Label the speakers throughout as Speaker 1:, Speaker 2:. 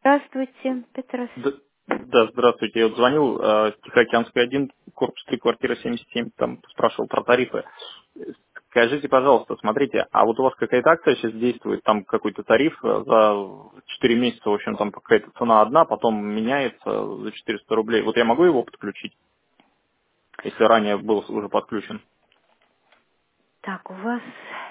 Speaker 1: Здравствуйте, Петрос.
Speaker 2: Да, здравствуйте. Я вот звонил, Тихоокеанская 1, корпус 3, квартира 77, там спрашивал про тарифы. Скажите, пожалуйста, смотрите, а вот у вас какая-то акция сейчас действует, там какой-то тариф за 4 месяца, в общем, там какая-то цена одна, потом меняется за 400 рублей. Вот я могу его подключить, если ранее был уже подключен?
Speaker 1: Так, у вас...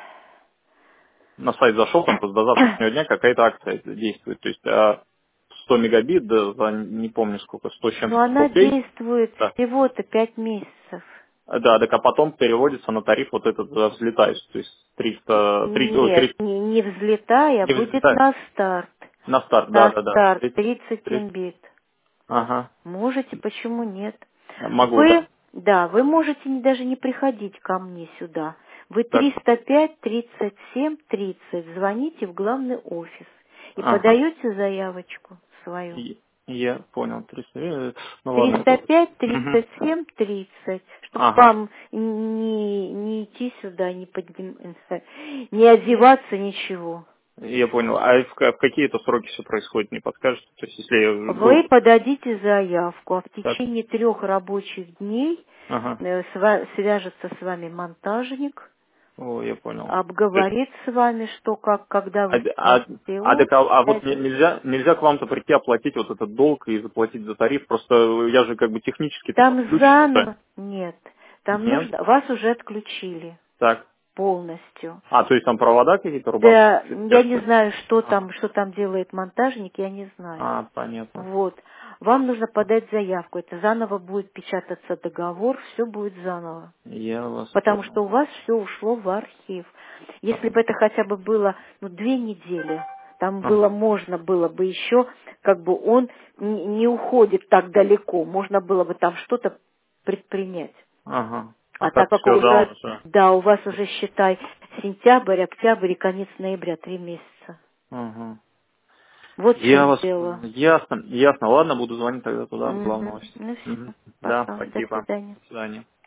Speaker 2: На сайт зашел, там просто до завтрашнего дня какая-то акция действует. То есть 100 мегабит, да, за не помню сколько, 100 с
Speaker 1: Ну,
Speaker 2: чем-то
Speaker 1: она
Speaker 2: рублей.
Speaker 1: действует
Speaker 2: Да.
Speaker 1: всего-то 5 месяцев.
Speaker 2: Да, так а потом переводится на тариф вот этот взлетающий, то есть 300, 30, ой,
Speaker 1: Нет,
Speaker 2: 30,
Speaker 1: не взлетая, а
Speaker 2: не
Speaker 1: будет
Speaker 2: взлетает,
Speaker 1: на старт.
Speaker 2: на старт, да,
Speaker 1: На
Speaker 2: да, да,
Speaker 1: старт
Speaker 2: 30,
Speaker 1: 30
Speaker 2: 30,
Speaker 1: Mbit.
Speaker 2: ага,
Speaker 1: Можете, почему нет?
Speaker 2: могу, да,
Speaker 1: Вы можете даже не приходить ко мне сюда. Вы
Speaker 2: так,
Speaker 1: 305 37 30 звоните в главный офис и
Speaker 2: ага,
Speaker 1: подаете заявочку свою.
Speaker 2: я понял, 300, ну ладно, это,
Speaker 1: 305
Speaker 2: мгм,
Speaker 1: 37 30, чтобы
Speaker 2: ага,
Speaker 1: вам не идти сюда, не одеваться, ничего.
Speaker 2: я понял, а в какие это сроки все происходит, не подскажете, то есть если я
Speaker 1: Вы
Speaker 2: был,
Speaker 1: подадите заявку, а в
Speaker 2: так,
Speaker 1: течение 3 рабочих дней
Speaker 2: ага,
Speaker 1: свяжется с вами монтажник,
Speaker 2: о, я понял. То есть,
Speaker 1: обговорит с вами, что, как, когда
Speaker 2: а,
Speaker 1: вы
Speaker 2: а,
Speaker 1: снимаете его.
Speaker 2: а вот нельзя к вам-то прийти оплатить вот этот долг и заплатить за тариф, просто я же как бы технически-то
Speaker 1: Там
Speaker 2: подключен-то.
Speaker 1: заново нет. Там
Speaker 2: Нет?
Speaker 1: нужно, вас уже отключили
Speaker 2: Так.
Speaker 1: полностью.
Speaker 2: А, то есть там провода какие-то рубанские
Speaker 1: Да, я не
Speaker 2: связки?
Speaker 1: знаю,
Speaker 2: Ага.
Speaker 1: что там делает монтажник, я не знаю.
Speaker 2: А, понятно.
Speaker 1: Вот. Вам нужно подать заявку. Это заново будет печататься договор, все будет заново.
Speaker 2: Я вас
Speaker 1: Потому
Speaker 2: понял.
Speaker 1: что у вас все ушло в архив. Если бы
Speaker 2: Понятно.
Speaker 1: это хотя бы было 2 недели, там
Speaker 2: Ага.
Speaker 1: можно было бы еще, как бы он не уходит так далеко, можно было бы там что-то предпринять.
Speaker 2: Ага. А
Speaker 1: А
Speaker 2: так
Speaker 1: так как
Speaker 2: все, да,
Speaker 1: уже,
Speaker 2: уже.
Speaker 1: да, у вас уже, считай, сентябрь, октябрь и конец ноября, 3 месяца.
Speaker 2: Ага.
Speaker 1: Вот в
Speaker 2: Я
Speaker 1: чем
Speaker 2: вас
Speaker 1: дело.
Speaker 2: понял. Ясно, ясно. Ладно, буду звонить тогда туда, в главный
Speaker 1: Угу.
Speaker 2: офис.
Speaker 1: Ну все,
Speaker 2: Мгм. Да,
Speaker 1: пока, до
Speaker 2: спасибо.
Speaker 1: свидания.
Speaker 2: До свидания.